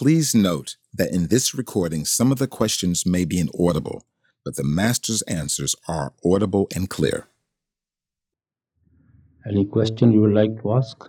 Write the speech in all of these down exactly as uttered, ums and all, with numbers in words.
Please note that in this recording, some of the questions may be inaudible, but the Master's answers are audible and clear. Any question you would like to ask?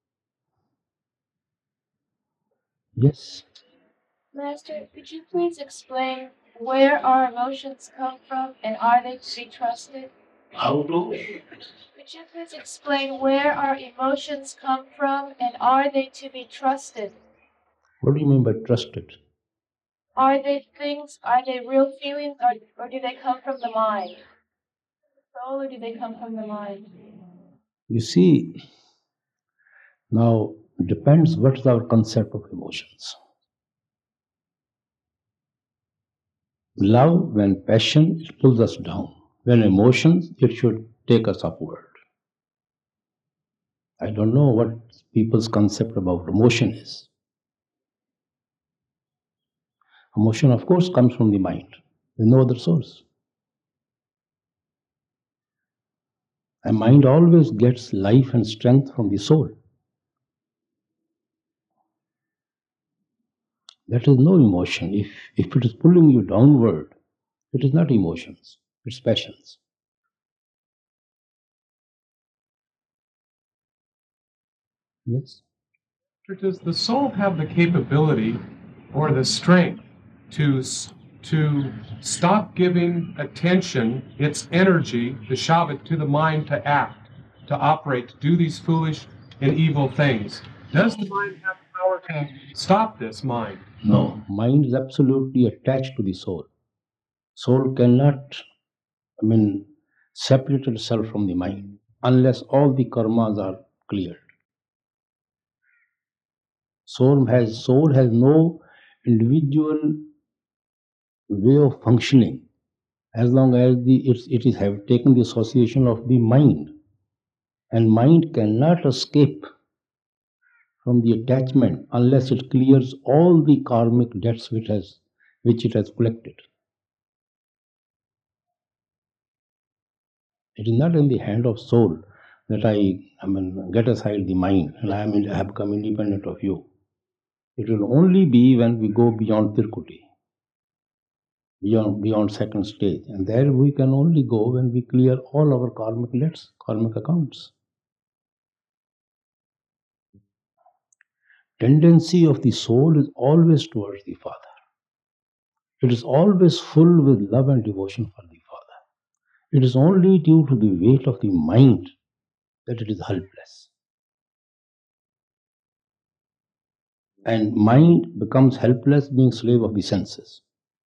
Yes. Master, could you please explain where our emotions come from and are they to be trusted? How to? Could you please explain where our emotions come from and are they to be trusted? What do you mean by trusted? Are they things, are they real feelings, or, or do they come from the mind? Soul, or do they come from the mind? You see, now it depends what is our concept of emotions. Love, when passion, it pulls us down. When emotions, it should take us upward. I don't know what people's concept about emotion is. Emotion, of course, comes from the mind. There's no other source. And mind always gets life and strength from the soul. That is no emotion. If, if it is pulling you downward, it is not emotions, it's passions. Yes? Does the soul have the capability or the strength to, to stop giving attention, its energy, the Shabbat, to the mind to act, to operate, to do these foolish and evil things? Does the mind have power to stop this mind? No, mind is absolutely attached to the soul. Soul cannot, I mean, separate itself from the mind unless all the karmas are cleared. Soul has soul has no individual way of functioning as long as the it's, it is have taken the association of the mind, and mind cannot escape from the attachment unless it clears all the karmic debts which has which it has collected. It is not in the hand of soul that I, I mean, get aside the mind and I, am, I have become independent of you. It will only be when we go beyond Tirkuti, beyond, beyond second stage. And there we can only go when we clear all our karmic debts, karmic accounts. Tendency of the soul is always towards the Father. It is always full with love and devotion for the Father. It is only due to the weight of the mind that it is helpless. And mind becomes helpless being slave of the senses.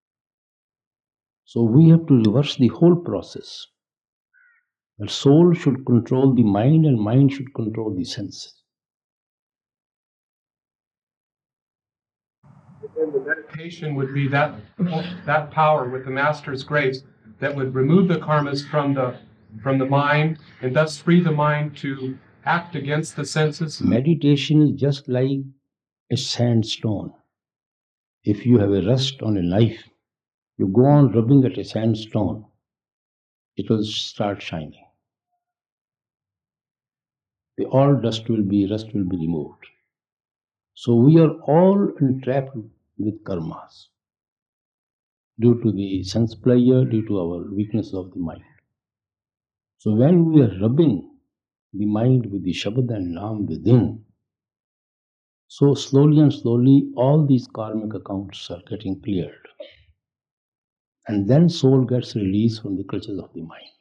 So we have to reverse the whole process. The soul should control the mind and mind should control the senses. And the meditation would be that, that power with the Master's grace that would remove the karmas from the, from the mind and thus free the mind to act against the senses. Meditation is just like a sandstone. If you have a rust on a knife, you go on rubbing at a sandstone, it will start shining. The all dust will be, rust will be removed. So we are all entrapped with karmas due to the sense pleasure, due to our weakness of the mind. So when we are rubbing the mind with the Shabad and Naam within, so slowly and slowly all these karmic accounts are getting cleared. And then soul gets released from the clutches of the mind.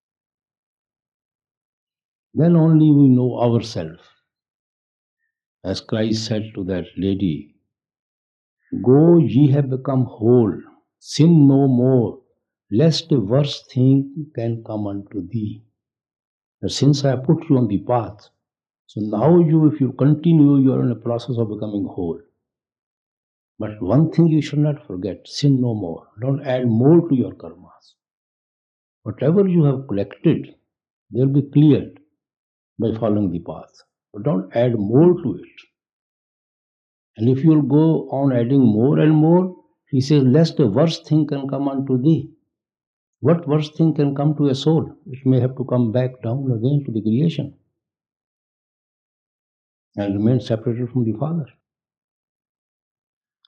Then only we know ourselves. As Christ said to that lady, "Go, ye have become whole, sin no more, lest a worse thing can come unto thee." That since I have put you on the path, so now you, if you continue, you are in a process of becoming whole. But one thing you should not forget, sin no more. Don't add more to your karmas. Whatever you have collected, they'll be cleared by following the path. But don't add more to it. And if you'll go on adding more and more, he says, lest a worse thing can come unto thee. What worse thing can come to a soul? It may have to come back down again to the creation and remain separated from the Father.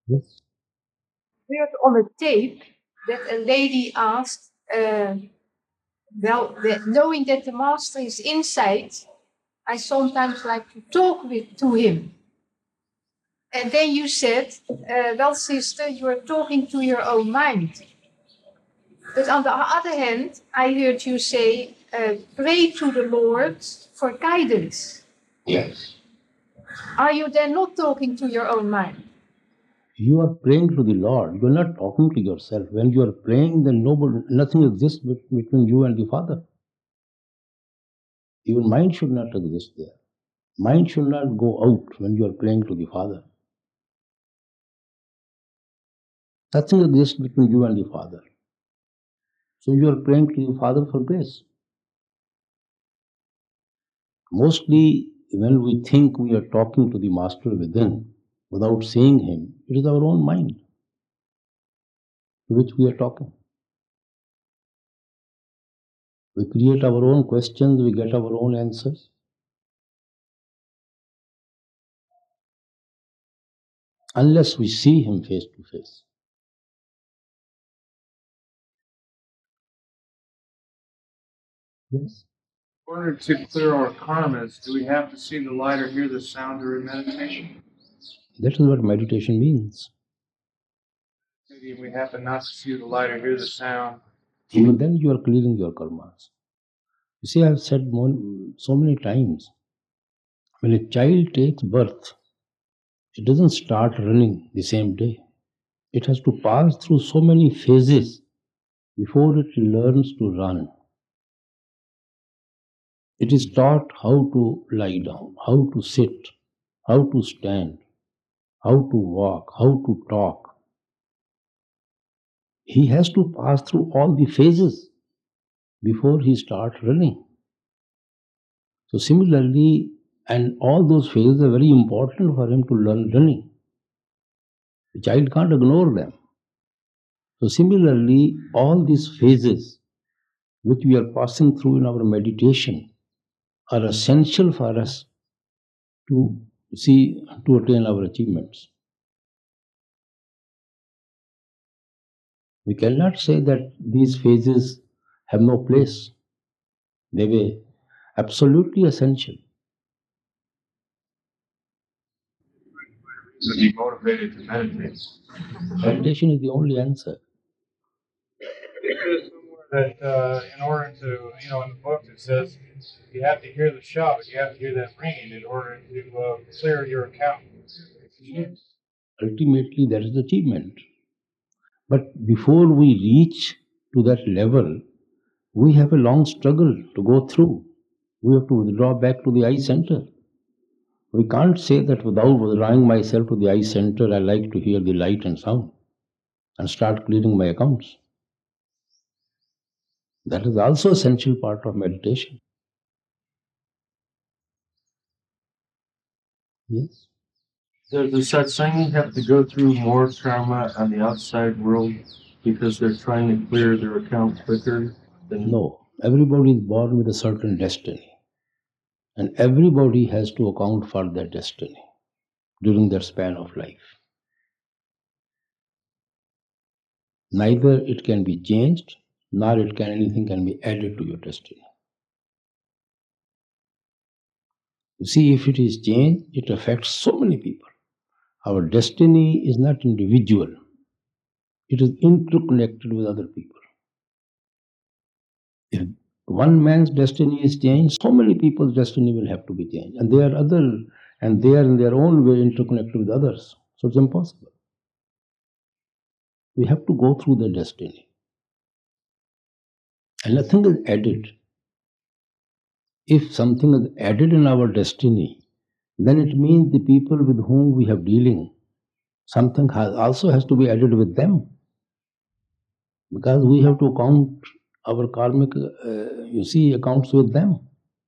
Yes. Heard on a tape that a lady asked, uh, well, that knowing that the master is inside, I sometimes like to talk with to him. And then you said, uh, well, sister, you are talking to your own mind. But on the other hand, I heard you say, uh, pray to the Lord for guidance. Yes. Are you then not talking to your own mind? You are praying to the Lord. You are not talking to yourself. When you are praying, then nobody, nothing exists between you and the Father. Even mind should not exist there. Mind should not go out when you are praying to the Father. Nothing exists between you and the Father. So you are praying to the Father for grace. Mostly, when we think we are talking to the Master within, without seeing Him, it is our own mind to which we are talking. We create our own questions, we get our own answers. Unless we see Him face to face. Yes. In order to clear our karmas, do we have to see the light or hear the sound during meditation? That is what meditation means. Maybe we happen not to see the light or hear the sound. Even then you are clearing your karmas. You see, I have said more, so many times, when a child takes birth, it doesn't start running the same day. It has to pass through so many phases before it learns to run. It is taught how to lie down, how to sit, how to stand, how to walk, how to talk. He has to pass through all the phases before he starts running. So similarly, and all those phases are very important for him to learn running. The child can't ignore them. So similarly, all these phases which we are passing through in our meditation are essential for us to see, to attain our achievements. We cannot say that these phases have no place. They were absolutely essential. To be motivated to meditate. Meditation is the only answer. That uh, in order to, you know, in the book it says you have to hear the Shabbat, you have to hear that ringing in order to uh, clear your account. Ultimately, that is the achievement. But before we reach to that level, we have a long struggle to go through. We have to withdraw back to the eye center. We can't say that without withdrawing myself to the eye center, I like to hear the light and sound and start clearing my accounts. That is also essential part of meditation. Yes. Does the satsang have to go through more karma on the outside world because they're trying to clear their account quicker than... No. Everybody is born with a certain destiny. And everybody has to account for their destiny during their span of life. Neither it can be changed, nor it can anything can be added to your destiny. You see, if it is changed, it affects so many people. Our destiny is not individual. It is interconnected with other people. If one man's destiny is changed, so many people's destiny will have to be changed. And they are other, and they are in their own way interconnected with others. So it's impossible. We have to go through the destiny. And nothing is added. If something is added in our destiny, then it means the people with whom we have dealing, something has, also has to be added with them. Because we have to count our karmic, uh, you see, accounts with them.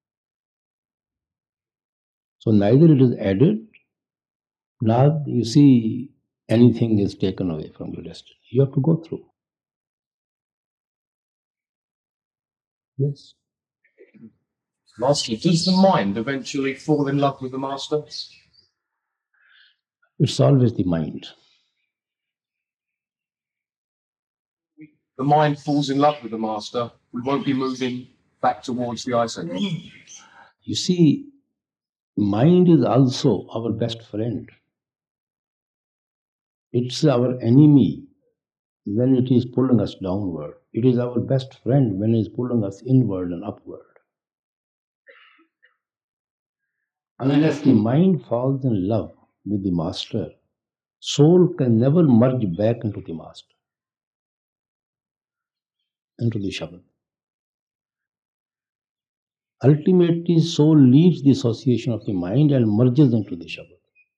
So neither it is added, nor you see anything is taken away from your destiny. You have to go through. Yes. Master, does the mind eventually fall in love with the Master? It's always the mind. the mind falls in love with the master, we won't be moving back towards the ice age. You see, mind is also our best friend. It's our enemy when it is pulling us downward. It is our best friend when it is pulling us inward and upward. Unless the mind falls in love with the master, soul can never merge back into the master, into the Shabad. Ultimately, soul leaves the association of the mind and merges into the Shabad.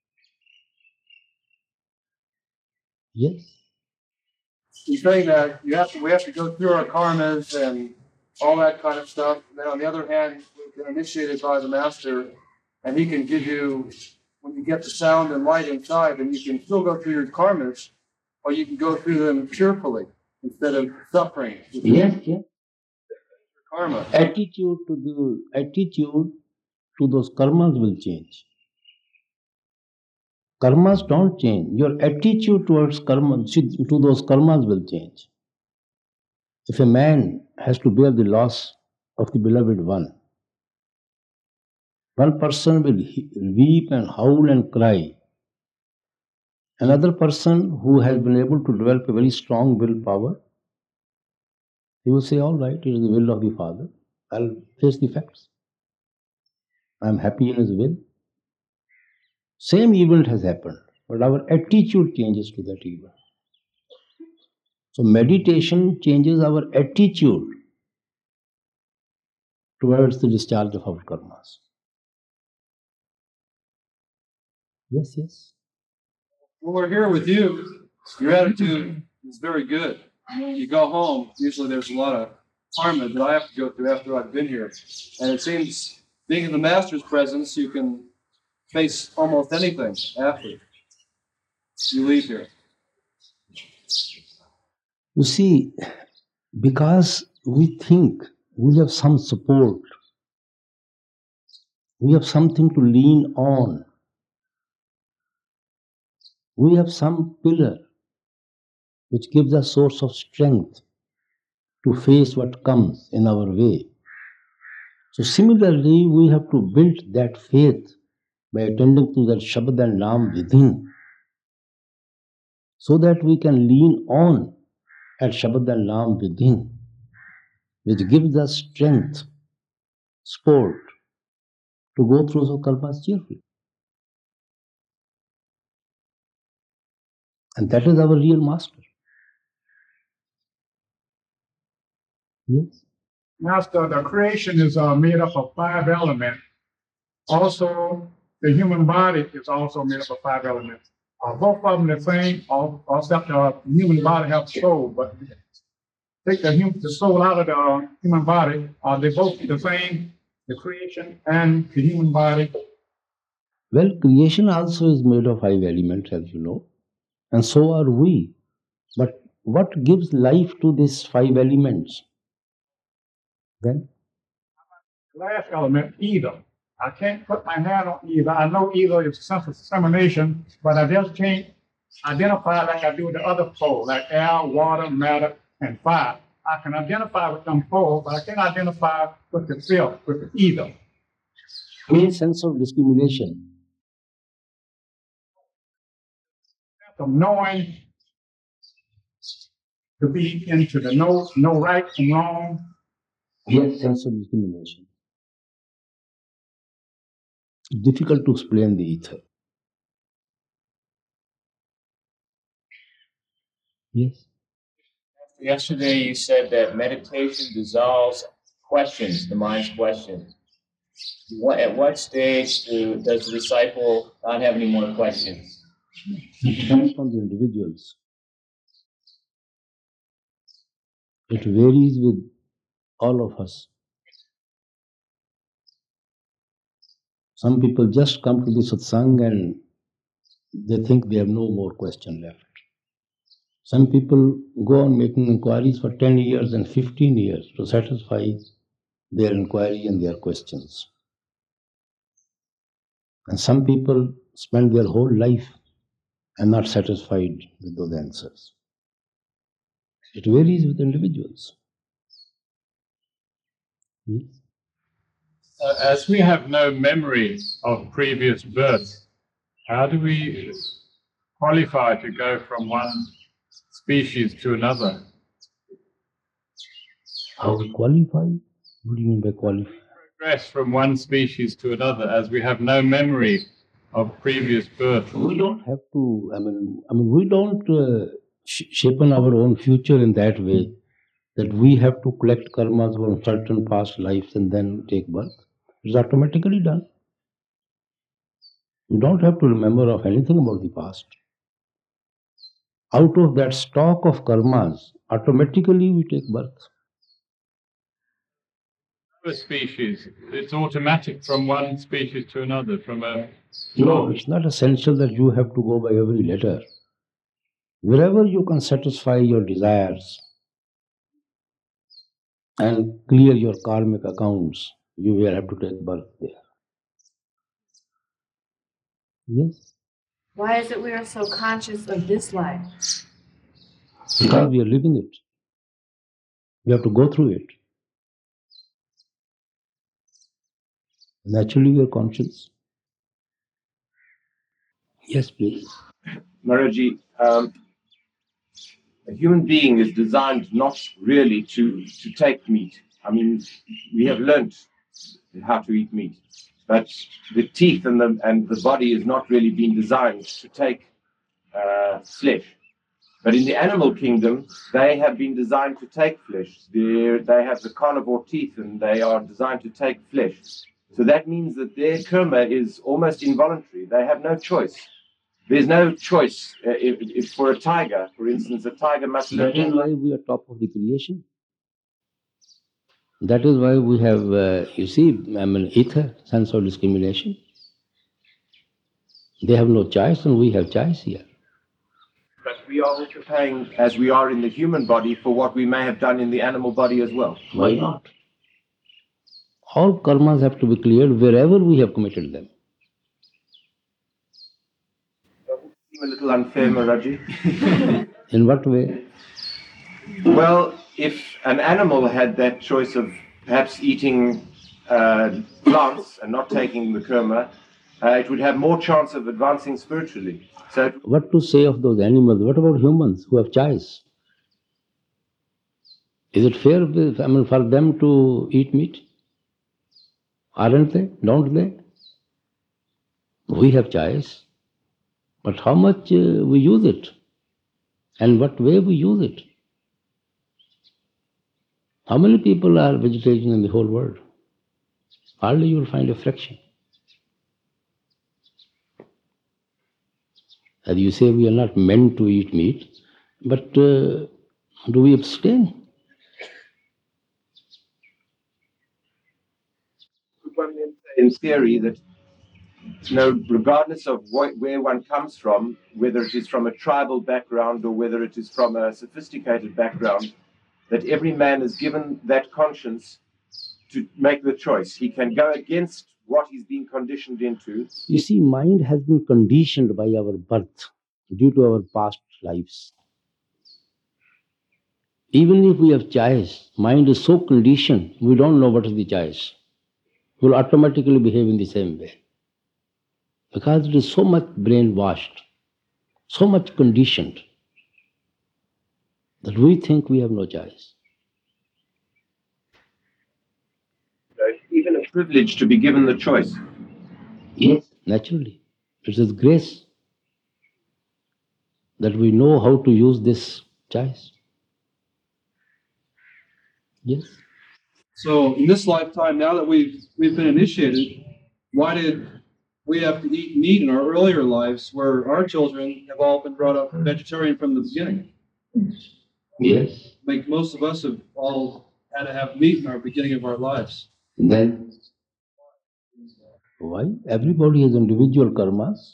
Yes. He's saying that you have to, we have to go through our karmas and all that kind of stuff. Then on the other hand, we're initiated by the master, and he can give you, when you get the sound and light inside, then you can still go through your karmas, or you can go through them cheerfully instead of suffering. Yes, yes. Karma. Attitude to the attitude to those karmas will change. Karmas don't change. Your attitude towards karma, to those karmas will change. If a man has to bear the loss of the beloved one, one person will weep and howl and cry. Another person who has been able to develop a very strong willpower, he will say, all right, it is the will of the Father. I'll face the facts. I'm happy in his will. Same event has happened, but our attitude changes to that event. So meditation changes our attitude towards the discharge of our karmas. Yes, yes. When we're here with you, your attitude is very good. You go home, usually there's a lot of karma that I have to go through after I've been here. And it seems, being in the master's presence, you can face almost anything after you leave here. You see, because we think we have some support, we have something to lean on, we have some pillar which gives us source of strength to face what comes in our way. So similarly, we have to build that faith by attending to that Shabad and Naam within, so that we can lean on at Shabad and Naam within, which gives us strength, support to go through those karmas cheerfully. And that is our real master. Yes. Master, the creation is uh, made up of five elements. Also, the human body is also made up of five elements. Uh, both of them the same, all, except the human body have soul. But take the, human, the soul out of the human body, are they both the same, the creation and the human body? Well, creation also is made of five elements, as you know, and so are we. But what gives life to these five elements? Then? The last element, either. I can't put my hand on either. I know either is a sense of discrimination, but I just can't identify like I do with the other four, like air, water, matter, and fire. I can identify with them four, but I can't identify with the self, with the either. Means sense of discrimination. Of knowing to be into the know, know right from wrong. Yes, sense of discrimination. Difficult to explain the ether. Yes. Yesterday you said that meditation dissolves questions, the mind's questions. What, at what stage do, does the disciple not have any more questions? It depends on the individuals. It varies with all of us. Some people just come to the satsang and they think they have no more question left. Some people go on making inquiries for ten years and fifteen years to satisfy their inquiry and their questions. And some people spend their whole life and not satisfied with those answers. So, It varies with individuals. Yes. Uh, as we have no memory of previous births, how do we qualify to go from one species to another? How we qualify? What do you mean by qualify? Progress from one species to another as we have no memory of previous birth. We don't have to, I mean, I mean, we don't uh, sh- shape on our own future in that way, that we have to collect karmas from certain past lives and then take birth. It's automatically done. You don't have to remember of anything about the past. Out of that stock of karmas, automatically we take birth. A species, it's automatic from one species to another, from a... No, it's not essential that you have to go by every letter. Wherever you can satisfy your desires and clear your karmic accounts, you will have to take birth there. Yes? Why is it we are so conscious of this life? Because we are living it. We have to go through it. Naturally, we are conscious. Yes, please. Maharaji, um, a human being is designed not really to, to take meat. I mean, we have learnt how to eat meat, but the teeth and the, and the body is not really been designed to take uh, flesh. But in the animal kingdom, they have been designed to take flesh. They're, they have the carnivore teeth and they are designed to take flesh. So that means that their karma is almost involuntary. They have no choice. There's no choice. Uh, if, if for a tiger, for instance, a tiger must live. That is why we are top of the creation. That is why we have, uh, you see, I mean, ether, sense of discrimination. They have no choice and we have choice here. But we are also paying, as we are in the human body, for what we may have done in the animal body as well. Why not? All karmas have to be cleared wherever we have committed them. Doesn't it seem a little unfair, Maharaji? In what way? Well, if an animal had that choice of perhaps eating uh, plants and not taking the karma, uh, it would have more chance of advancing spiritually. So, it, What to say of those animals? What about humans who have choice? Is it fair, I mean, for them to eat meat? Aren't they? Don't they? We have choice, but how much uh, we use it, and what way we use it. How many people are vegetarian in the whole world? Hardly you will find a fraction. As you say, we are not meant to eat meat, but uh, do we abstain? in theory, that you know, regardless of what, where one comes from, whether it is from a tribal background or whether it is from a sophisticated background, that every man is given that conscience to make the choice. He can go against what he's been conditioned into. You see, mind has been conditioned by our birth due to our past lives. Even if we have choice, mind is so conditioned, we don't know what is the choice. We will automatically behave in the same way. Because it is so much brainwashed, so much conditioned, that we think we have no choice. So it's even a privilege to be given the choice. Yes, naturally. It is grace that we know how to use this choice. Yes. So in this lifetime, now that we've we've been initiated, why did we have to eat meat in our earlier lives, where our children have all been brought up vegetarian from the beginning? Yes. Like most of us have all had to have meat in our beginning of our lives. Then why? Everybody has individual karmas.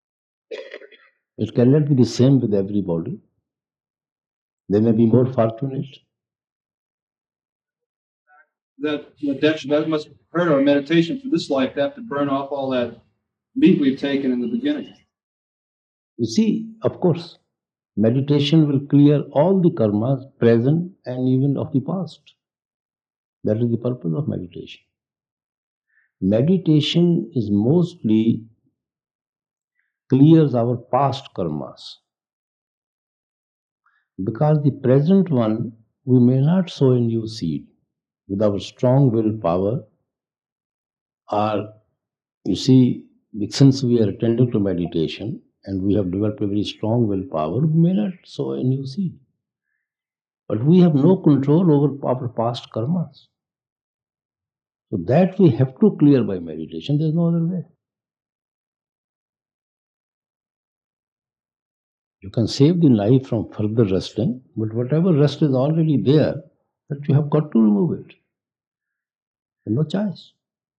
It cannot be the same with everybody. They may be more fortunate. That that, that must hurt our meditation for this life to have to burn off all that meat we've taken in the beginning. You see, of course, Meditation will clear all the karmas, present and even of the past. That is the purpose of meditation. Meditation is mostly clears our past karmas. Because the present one, we may not sow a new seed. With our strong willpower, or you see, since we are attending to meditation and we have developed a very strong willpower, we may not sow a new seed. But we have no control over our past karmas. So that we have to clear by meditation, there is no other way. You can save the life from further resting, but whatever rest is already there, that you have got to remove it. There's no choice.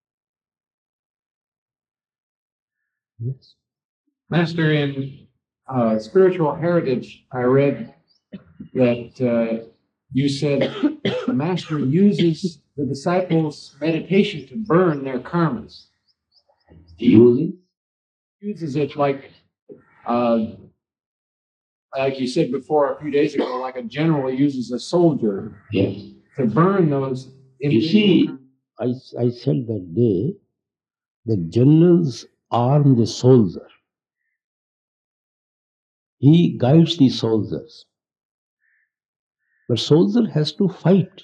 Yes. Master, in uh, Spiritual Heritage, I read that uh, you said the Master uses the disciples' meditation to burn their karmas. Using? Uses it like, uh, like you said before a few days ago, like a general uses a soldier Yes. to burn those. You see, I, I said that day, the generals arm the soldier. He guides the soldiers. But soldier has to fight.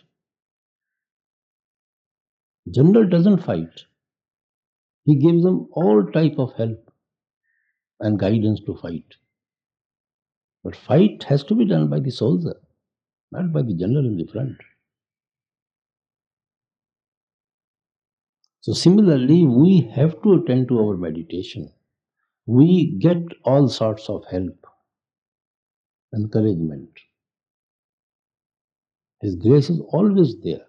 General doesn't fight. He gives them all type of help and guidance to fight. But fight has to be done by the soldier, not by the general in the front. So similarly, we have to attend to our meditation. We get all sorts of help, encouragement. His grace is always there.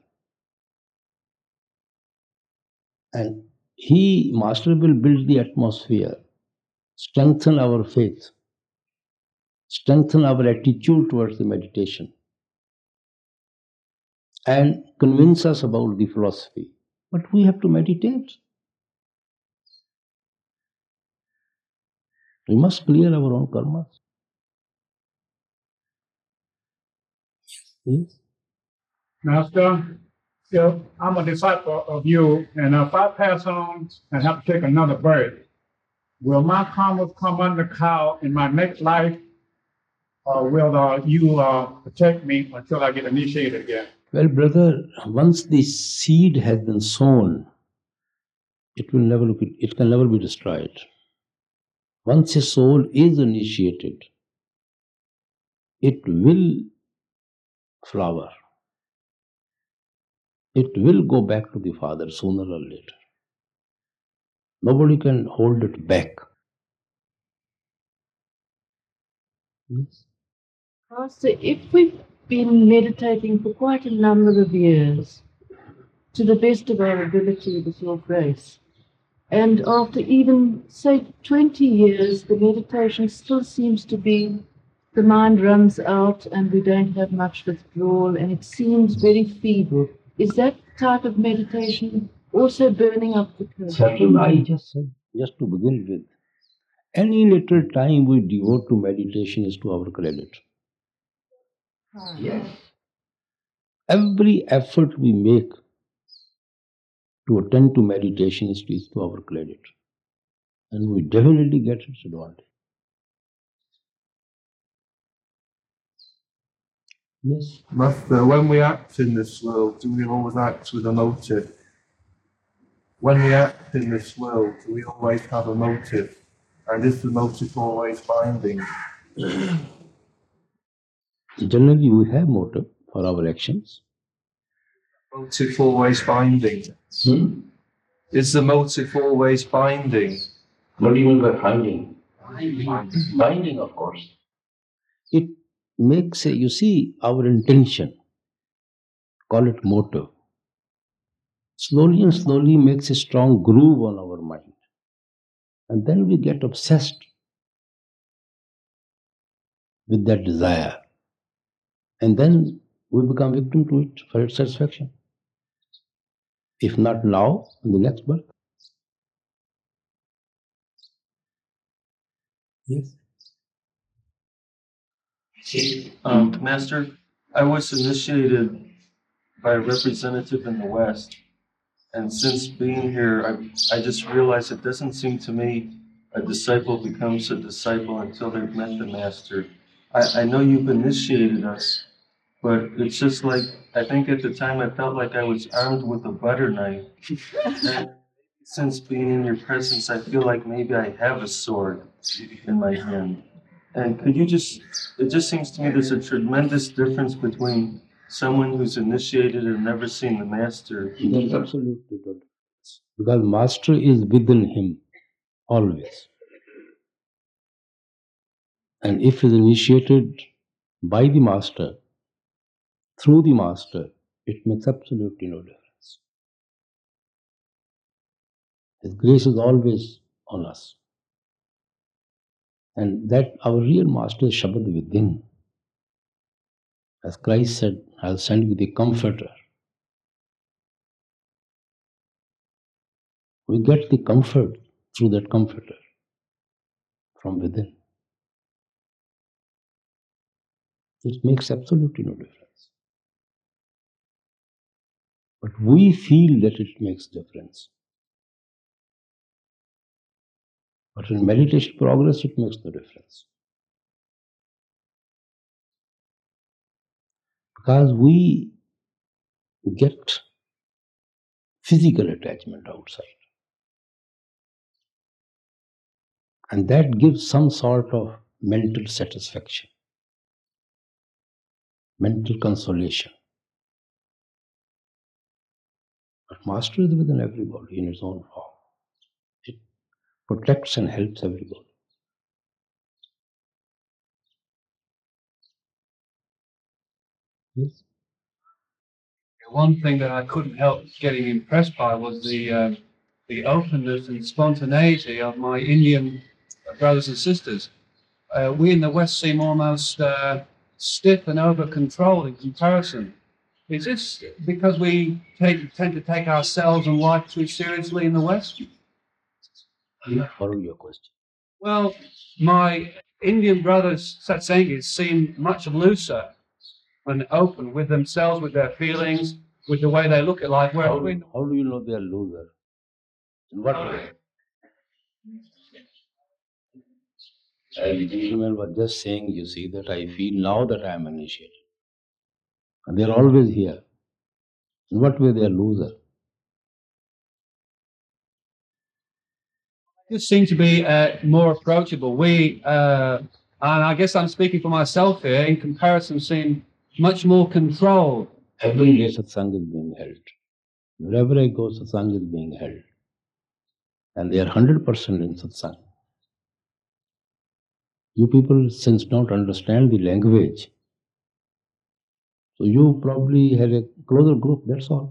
And He, Master, will build the atmosphere, strengthen our faith, strengthen our attitude towards the meditation, and convince us about the philosophy. But we have to meditate. We must clear our own karmas. Yes. Master, if I'm a disciple of you, and if I pass on and have to take another birth, will my karmas come under cow in my next life, or will uh, you uh, protect me until I get initiated again? Well, brother, once the seed has been sown, it will never be, it can never be destroyed. Once a soul is initiated, it will flower. It will go back to the Father sooner or later. Nobody can hold it back. Yes. Master, if we've been meditating for quite a number of years, to the best of our ability with your grace, and after even, say, twenty years, the meditation still seems to be, the mind runs out and we don't have much withdrawal and it seems very feeble. Is that type of meditation also burning up the curse? Certainly, I just said, just to begin with, any little time we devote to meditation is to our credit. Yes. Every effort we make to attend to meditation is to our credit. And we definitely get its advantage. Yes. Master, when we act in this world, do we always act with a motive? When we act in this world, do we always have a motive? And is the motive always binding? Generally, we have motive for our actions. Motive always binding? Hmm? Is the motive always binding? What do you mean by binding? Binding, binding of course. It makes, a, you see, our intention, call it motive, slowly and slowly makes a strong groove on our mind. And then we get obsessed with that desire. And then we become victim to it for its satisfaction. If not now, in the next birth. Yes. Um, Master, I was initiated by a representative in the West, and since being here, I, I just realized it doesn't seem to me a disciple becomes a disciple until they've met the Master. I, I know you've initiated us, but it's just like, I think at the time I felt like I was armed with a butter knife. And since being in your presence, I feel like maybe I have a sword in my hand. And could you just, it just seems to me there's a tremendous difference between someone who's initiated and never seen the Master. There's absolutely no difference. Because Master is within him, always. And if he is initiated by the Master, through the Master, it makes absolutely no difference. His grace is always on us. And that our real Master is Shabad within. As Christ said, I'll send you the Comforter. We get the comfort through that Comforter from within. It makes absolutely no difference. But we feel that it makes difference. But in meditation progress, it makes no difference. Because we get physical attachment outside. And that gives some sort of mental satisfaction, mental consolation. But Master is within everybody in its own form. It protects and helps everybody. Yes. One thing that I couldn't help getting impressed by was the uh, the openness and spontaneity of my Indian brothers and sisters. Uh, we in the West seem almost uh, stiff and over-controlled in comparison. Is this because we take, tend to take ourselves and life too seriously in the West? I don't follow your question. Well, my Indian brothers, satsangis, seem much looser and open with themselves, with their feelings, with the way they look at life. How, we... how do you know they are loser? In what way? And the gentleman was just saying, you see, that I feel now that I am initiated. And they are always here. In what way they are loser? Just seem to be uh, more approachable. We, uh, and I guess I'm speaking for myself here, in comparison, seem much more controlled. Every day satsang is being held. Wherever I go, satsang is being held. And they are one hundred percent in satsang. You people, since don't understand the language, so you probably had a closer group, that's all.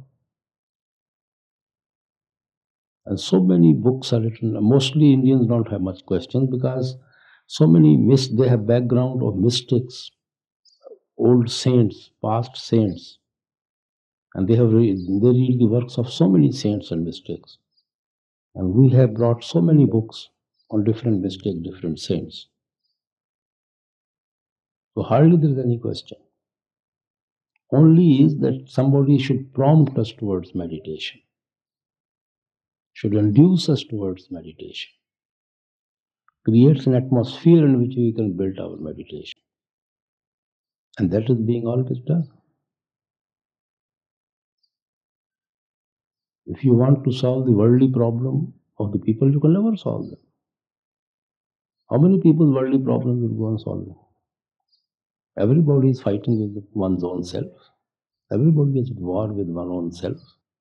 And so many books are written. Mostly Indians don't have much questions because so many mis they have background of mystics, old saints, past saints, and they have read, they read the works of so many saints and mystics. And we have brought so many books on different mystics, different saints. So hardly there is any question. Only is that somebody should prompt us towards meditation, should induce us towards meditation, creates an atmosphere in which we can build our meditation. And that is being always done. If you want to solve the worldly problem of the people, you can never solve them. How many people's worldly problems will go and solve them? Everybody is fighting with one's own self. Everybody is at war with one's own self.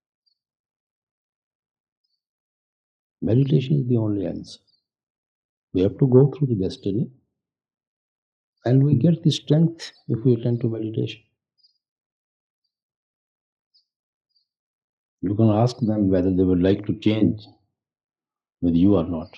Meditation is the only answer. We have to go through the destiny, and we get the strength if we attend to meditation. You can ask them whether they would like to change with you or not.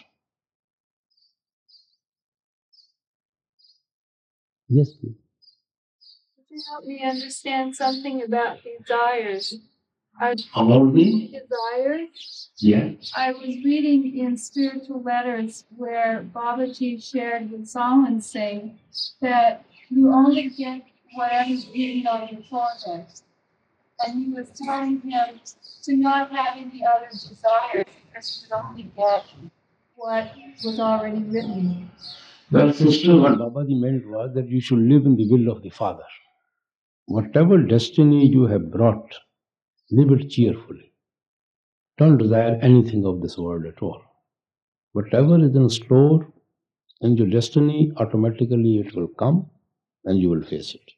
Yes, please. Could you help me understand something about desires? Are About the desires? Yeah. I was reading in spiritual letters where Babaji shared with Solomon Singh that you only get whatever's written on your forehead. And he was telling him to not have any other desires because you could only get what was already written. Well, sister, what Babaji meant was that you should live in the will of the Father. Whatever destiny you have brought, live it cheerfully. Don't desire anything of this world at all. Whatever is in store in your destiny, automatically it will come and you will face it.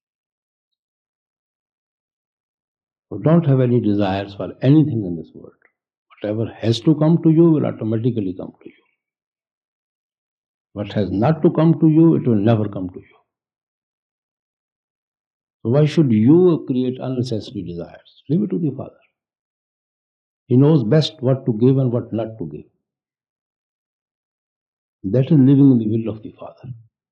So don't have any desires for anything in this world. Whatever has to come to you will automatically come to you. What has not to come to you, it will never come to you. So why should you create unnecessary desires? Leave it to the Father. He knows best what to give and what not to give. That is living in the will of the Father.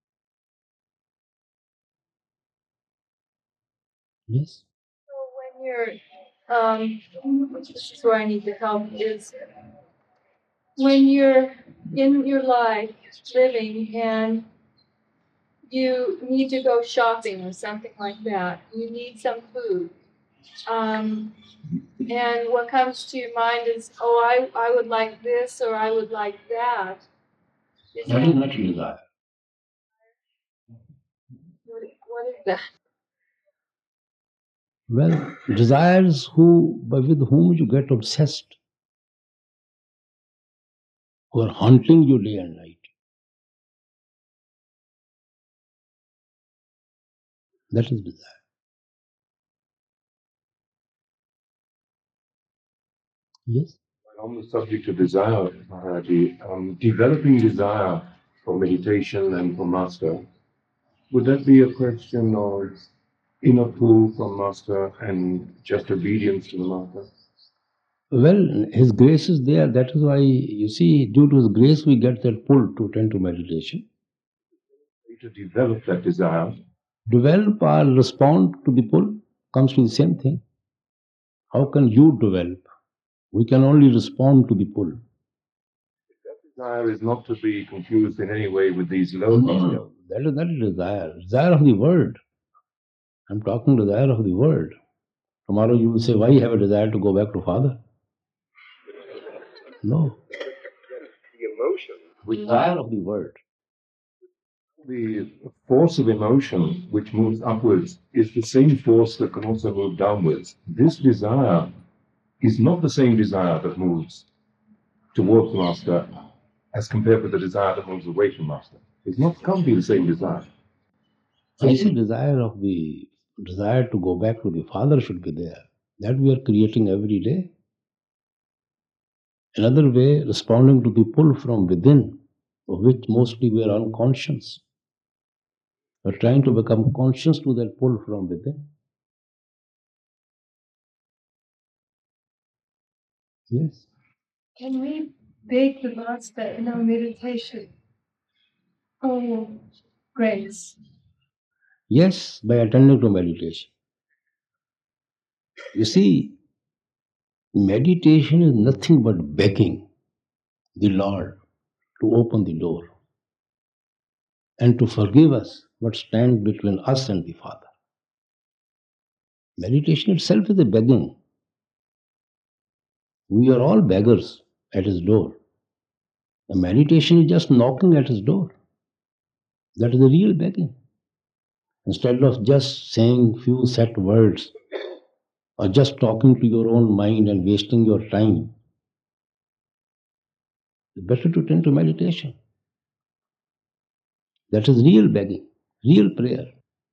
Yes? So when you're, um, this is where I need the help, is when you're in your life living and you need to go shopping or something like that, you need some food. Um, and what comes to your mind is, oh, I, I would like this or I would like that. Is That is not a desire. What, what is that? Well, desires who by with whom you get obsessed, who are haunting you day and night. That is desire. Yes? On the subject of desire, Maharaji, um, developing desire for meditation and for master, would that be a question of inner pull from master and just obedience to the master? Well, His grace is there. That is why, you see, due to His grace, we get that pull to attend to meditation. To develop that desire. Develop or respond to the pull comes to the same thing. How can you develop? We can only respond to the pull. That desire is not to be confused in any way with these low No, no, that is not a desire. Desire of the world. I'm talking desire of the world. Tomorrow you will say, why you have a desire to go back to Father? No. The emotion. Desire of the world. The force of emotion which moves upwards is the same force that can also move downwards. This desire is not the same desire that moves towards Master as compared with the desire that moves away from Master. It's not can't be the same desire. I see desire of the desire to go back to the Father should be there. That we are creating every day. Another way, responding to the pull from within, of which mostly we are unconscious. We are trying to become conscious to that pull from within. Yes. Can we beg the Master in our meditation? Oh, grace. Yes, by attending to meditation. You see, meditation is nothing but begging the Lord to open the door and to forgive us what stands between us and the Father. Meditation itself is a begging. We are all beggars at His door. The meditation is just knocking at His door. That is the real begging. Instead of just saying few set words or just talking to your own mind and wasting your time, it's better to turn to meditation. That is real begging, real prayer.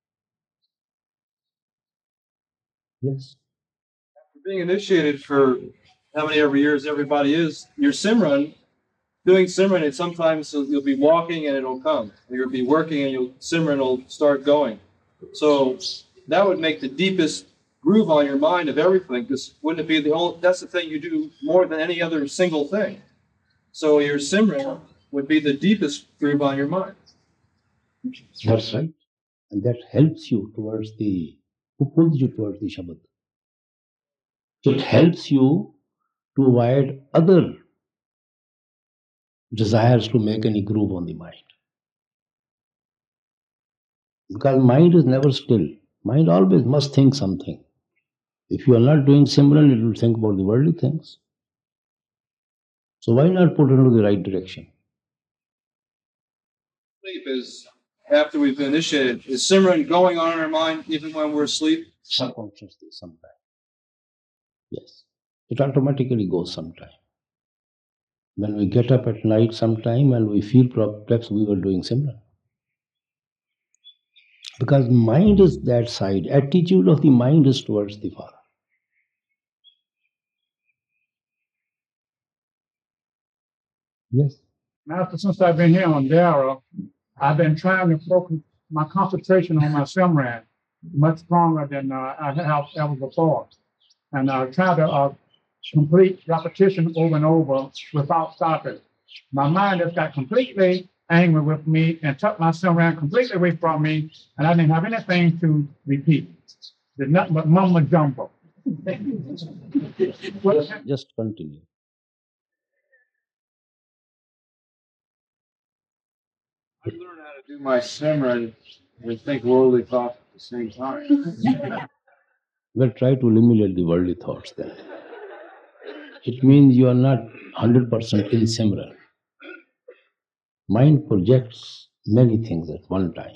Yes. After being initiated for how many ever years everybody is, your Simran, doing Simran, and sometimes you'll be walking and it'll come. You'll be working and you'll Simran will start going. So that would make the deepest groove on your mind of everything, because wouldn't it be the only, that's the thing you do more than any other single thing. So your Simran would be the deepest groove on your mind. That's right. And that helps you towards the, who pulls you towards the Shabad. So it helps you to avoid other desires to make any groove on the mind. Because mind is never still. Mind always must think something. If you are not doing Simran, it will think about the worldly things. So why not put it into the right direction? Sleep is after we've been initiated. Is Simran going on in our mind even when we're asleep? Subconsciously, sometimes. Yes. It automatically goes sometime. When we get up at night sometime and we feel perhaps we were doing Simran. Because mind is that side. Attitude of the mind is towards the Father. Yes. Master, since I've been here on Dara, I've been trying to focus my concentration on my Simran much stronger than uh, I have ever before. And I try to uh, complete repetition over and over without stopping. My mind has got completely angry with me and took my Simran completely away from me, and I didn't have anything to repeat. There's nothing but mumbo jumbo. Just continue. I learned how to do my Simran and think worldly thoughts at the same time. Well, try to eliminate the worldly thoughts then. It means you are not one hundred percent in Simran. Mind projects many things at one time.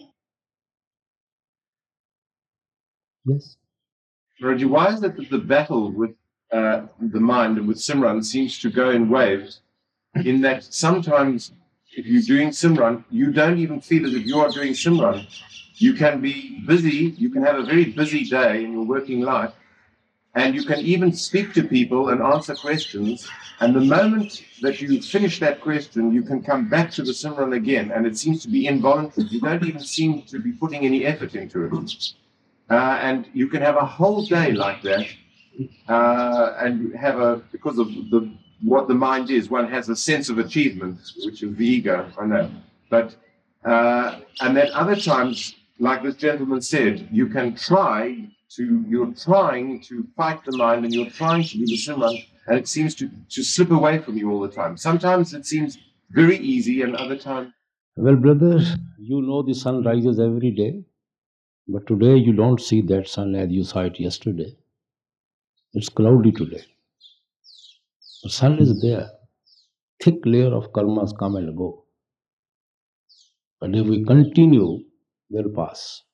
Yes. Raji, why is it that the battle with uh, the mind and with Simran seems to go in waves, in that sometimes if you're doing Simran, you don't even feel as if you are doing Simran. You can be busy, you can have a very busy day in your working life, and you can even speak to people and answer questions, and the moment that you finish that question, you can come back to the Simran again, and it seems to be involuntary. You don't even seem to be putting any effort into it. Uh, and you can have a whole day like that, uh, and have a, because of the what the mind is, one has a sense of achievement, which is the ego, I know. But, uh, and then other times, like this gentleman said, you can try to, you're trying to fight the mind and you're trying to do the Simran, and it seems to, to slip away from you all the time. Sometimes it seems very easy, and other times. Well, brother, you know the sun rises every day, but today you don't see that sun as you saw it yesterday. It's cloudy today. The sun is there. Thick layer of karmas come and go. But if we continue, they'll pass.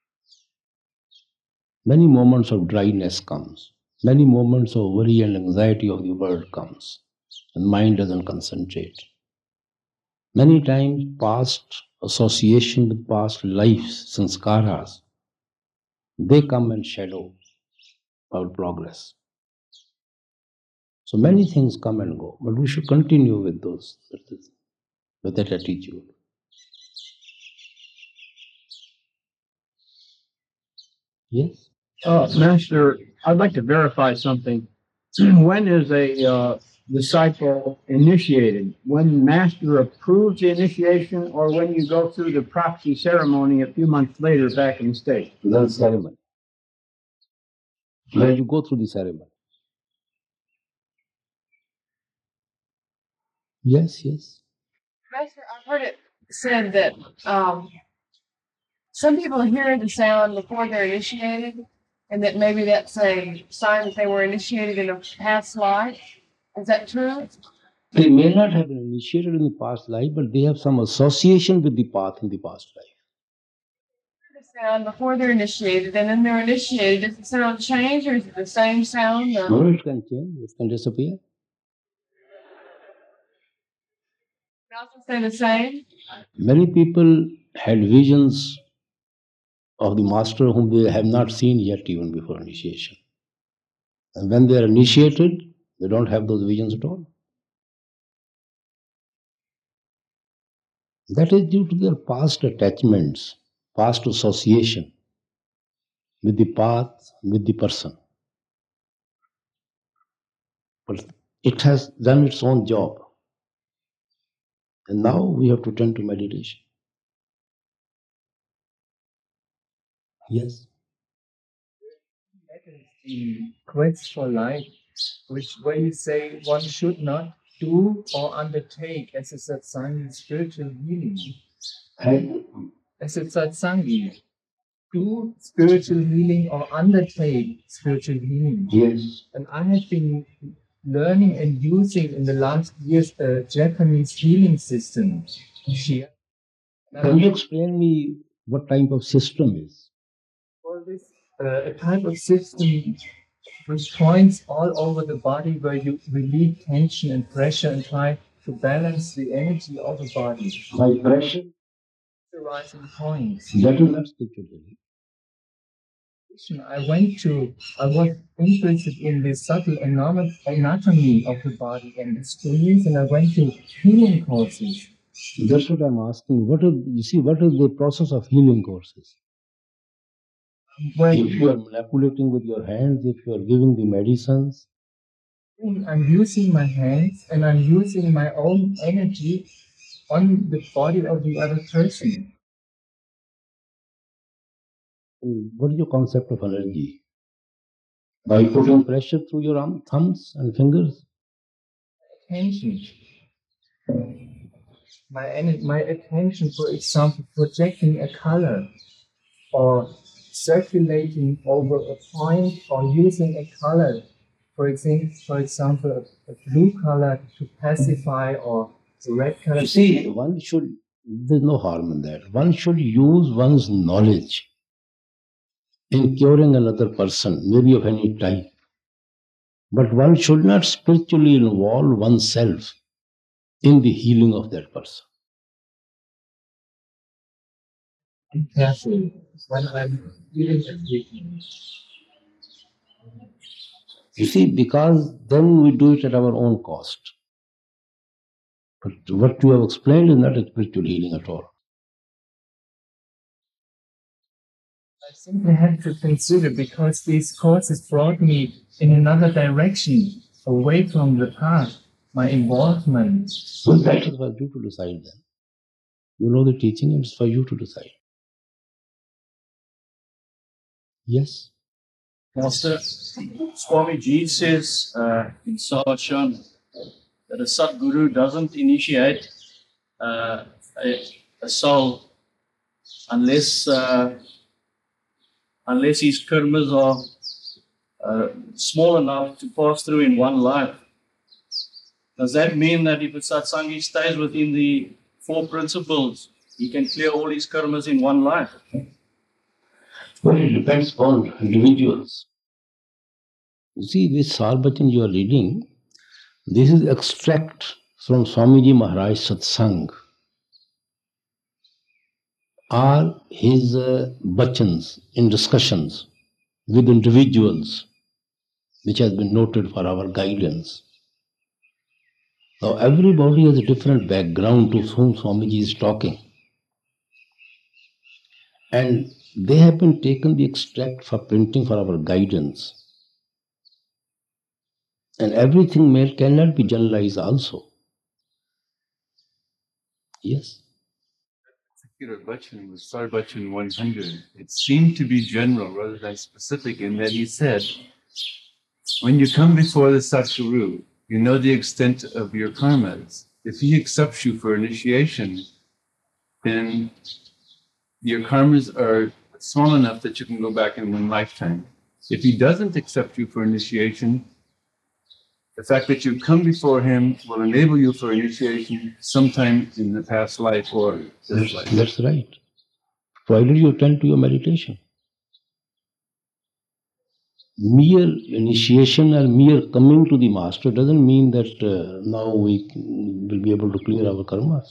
Many moments of dryness comes. Many moments of worry and anxiety of the world comes. And mind doesn't concentrate. Many times past association with past lives, sanskaras, they come and shadow our progress. So many things come and go, but we should continue with those, with that attitude. Yes? Uh, Master, I'd like to verify something. When is a uh, disciple initiated? When Master approves the initiation, or when you go through the proxy ceremony a few months later back in the States? The ceremony. When you go through the ceremony. Yes, yes. Master, I've heard it said that um, some people hear the sound before they're initiated, and that maybe that's a sign that they were initiated in a past life. Is that true? They may not have been initiated in the past life, but they have some association with the path in the past life. The sound before they're initiated, and then they're initiated. Does the sound change, or is it the same sound? Or? No, it can change. It can disappear. Also say the same? Many people had visions of the master whom they have not seen yet even before initiation. And when they are initiated, they don't have those visions at all. That is due to their past attachments, past association with the path, with the person. But it has done its own job. And now we have to turn to meditation. Yes. The quest for life, which where you say one should not do or undertake as a satsang in spiritual healing. As a satsangi. do spiritual healing or undertake spiritual healing. Yes. And I have been learning and using in the last years a Japanese healing system. Shia. Can you explain me what type of system is? Well, this uh, a type of system which points all over the body where you relieve tension and pressure and try to balance the energy of the body. By pressure? The rising points. That is not spirituality. I went to, I was interested in the subtle anatomy of the body and its streams, and I went to healing courses. That's what I'm asking. What is, you see, what is the process of healing courses? When if you are manipulating with your hands, if you are giving the medicines. I'm using my hands and I'm using my own energy on the body of the other person. What is your concept of energy? By putting pressure through your arm, thumbs and fingers? Attention. My, ener- my attention, for example, projecting a color or circulating over a point or using a color, for example, for example, a, a blue color to pacify or a red color. You see, one should, there's no harm in that. One should use one's knowledge in curing another person, maybe of any type. But one should not spiritually involve oneself in the healing of that person. Be careful when I'm healing everything. You see, because then we do it at our own cost. But what you have explained is not a spiritual healing at all. I simply had to consider because these courses brought me in another direction, away from the path, my involvement. Well, that is for you to decide then. You know the teaching, and it's for you to decide. Yes? Master, Swamiji says uh, in Savachan that a Satguru doesn't initiate uh, a, a soul unless uh, unless his karmas are uh, small enough to pass through in one life. Does that mean that if a Satsangi stays within the four principles, he can clear all his karmas in one life? Well, it depends on individuals. You see, this Sarbachan you are reading, this is extract from Swamiji Maharaj Satsang, are his uh, bachans in discussions with individuals, which has been noted for our guidance. Now, everybody has a different background to whom Swamiji is talking. And they have been taken the extract for printing for our guidance. And everything male cannot be generalized also. Yes. Particular bachan was Sarbachan one hundred. It seemed to be general rather than specific in that he said, when you come before the Satguru, you know the extent of your karmas. If he accepts you for initiation, then your karmas are small enough that you can go back in one lifetime. If he doesn't accept you for initiation, the fact that you come before him will enable you for initiation sometime in the past life or this life. That's right. Why did you attend to your meditation? Mere initiation or mere coming to the master doesn't mean that uh, now we will be able to clear our karmas.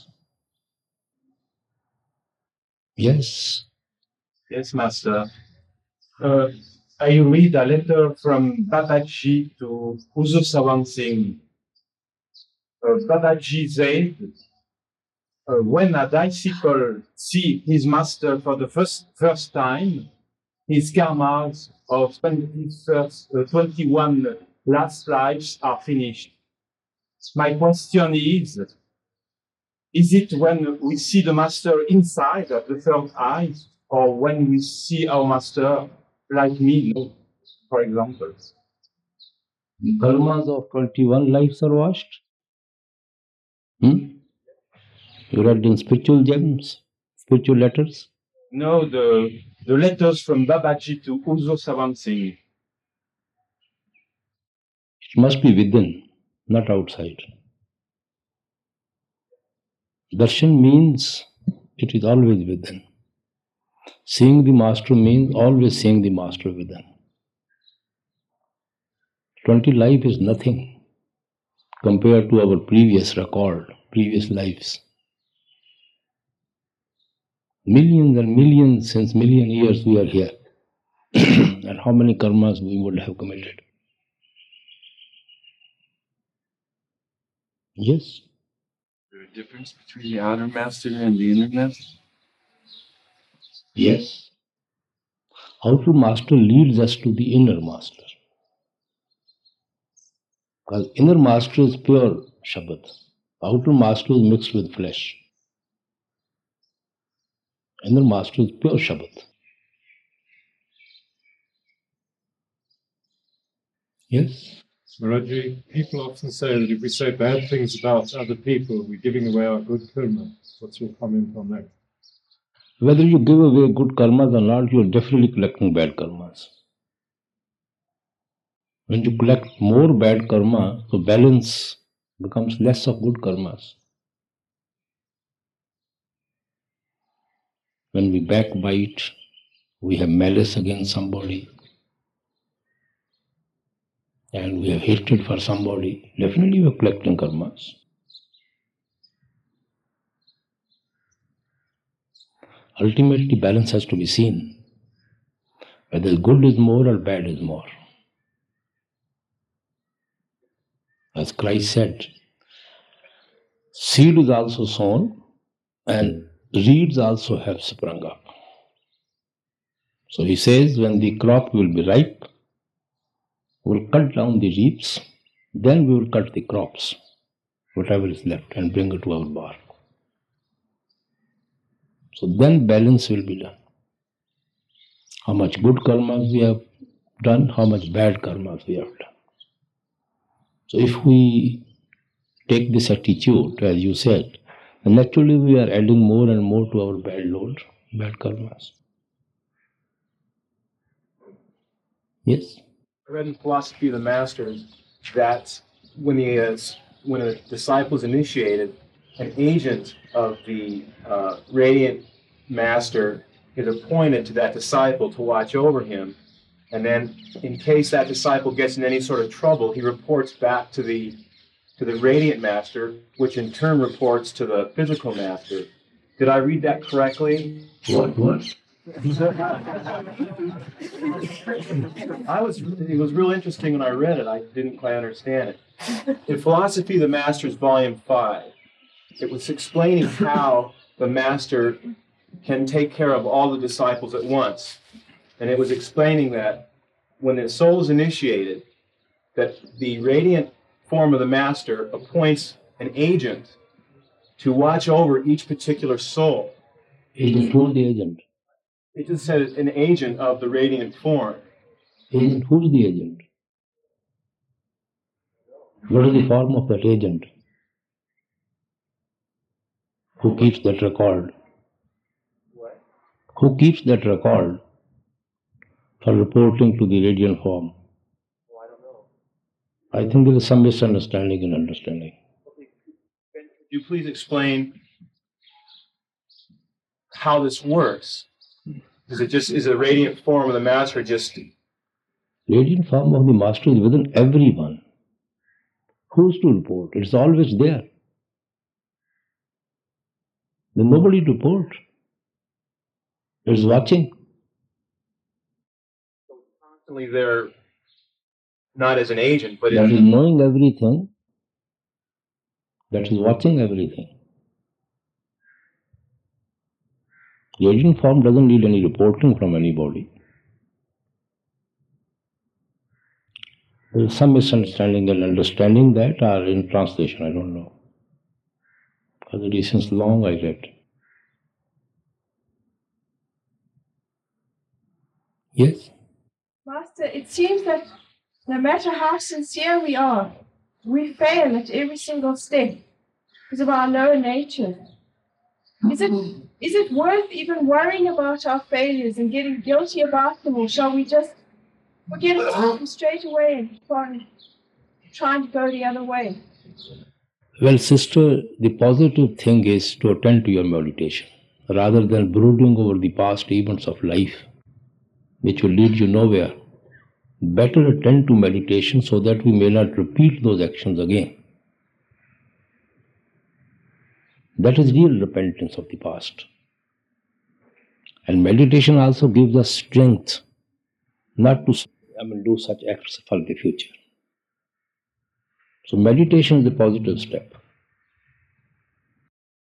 Yes. Yes, Master. Uh, I read a letter from Babaji to Huzur Sawang Singh. Uh, Babaji said, uh, when a disciple sees his master for the first, first time, his karmas of twenty-one last lives are finished. My question is, is it when we see the master inside the third eye, or when we see our master like me, no, for example? The karmas of twenty-one lives are washed. Hmm? You read in spiritual gems, spiritual letters? No, the the letters from Babaji to Uzo Sawang Singh? It must be within, not outside. Darshan means it is always within. Seeing the Master means always seeing the Master within. Twenty life is nothing compared to our previous record, previous lives. Millions and millions, since million years we are here. And how many karmas we would have committed. Yes. Is there a difference between the outer master and the inner master? Yes. Outer master leads us to the inner master. Because inner master is pure Shabad. Outer master is mixed with flesh. Inner master is pure Shabad. Yes? Maharaji, people often say that if we say bad things about other people, we're giving away our good karma. What's your comment on that? Whether you give away good karmas or not, you are definitely collecting bad karmas. When you collect more bad karma, the balance becomes less of good karmas. When we backbite, we have malice against somebody, and we have hatred for somebody, definitely we are collecting karmas. Ultimately, balance has to be seen. Whether good is more or bad is more. As Christ said, seed is also sown and reeds also have sprung up. So he says, when the crop will be ripe, we will cut down the reeds, then we will cut the crops, whatever is left, and bring it to our bark. So then balance will be done. How much good karmas we have done, how much bad karmas we have done. So if we take this attitude, as you said, then naturally we are adding more and more to our bad load, bad karmas. Yes? I read in Philosophy of the Masters that when the uh, when a disciple is initiated, an agent of the uh, radiant master is appointed to that disciple to watch over him, and then in case that disciple gets in any sort of trouble, he reports back to the to the radiant master, which in turn reports to the physical master. Did I read that correctly? What? What? I was. It was real interesting when I read it. I didn't quite understand it. In Philosophy of the Masters, Volume Five, it was explaining how the master can take care of all the disciples at once, and it was explaining that when the soul is initiated, that the radiant form of the master appoints an agent to watch over each particular soul. Agent, who's the agent? It just says an agent of the radiant form. Agent, who's the agent? What is the form of that agent? Who keeps that record? What? Who keeps that record for reporting to the radiant form? Oh, I don't know. I think there is some misunderstanding and understanding. Okay. Could you please explain how this works? Is it just is a radiant form of the master just Radiant form of the master is within everyone. Who's to report? It's always there. There's nobody to report. It's watching. constantly there, not as an agent, but That in is knowing everything. That is watching everything. The agent form doesn't need any reporting from anybody. There is some misunderstanding and understanding that are in translation, I don't know. Because it is since long I read. Yes? Master, it seems that no matter how sincere we are, we fail at every single step because of our lower nature. Is it is it worth even worrying about our failures and getting guilty about them, or shall we just forget about them straight away and keep on trying to go the other way? Well, sister, the positive thing is to attend to your meditation rather than brooding over the past events of life, which will lead you nowhere. Better attend to meditation so that we may not repeat those actions again. That is real repentance of the past. And meditation also gives us strength not to I mean, do such acts for the future. So meditation is a positive step.